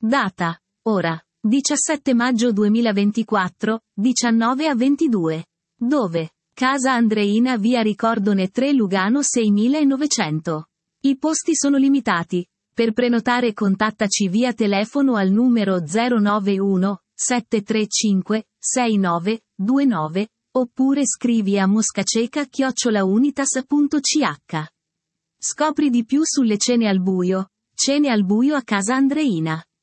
Data, ora, 17 maggio 2024, 19 a 22. Dove? Casa Andreina, via Ricordone 3, Lugano 6900. I posti sono limitati. Per prenotare contattaci via telefono al numero 091 735 6929 oppure scrivi a moscaceca@unitas.ch. Scopri di più sulle cene al buio a Casa Andreina.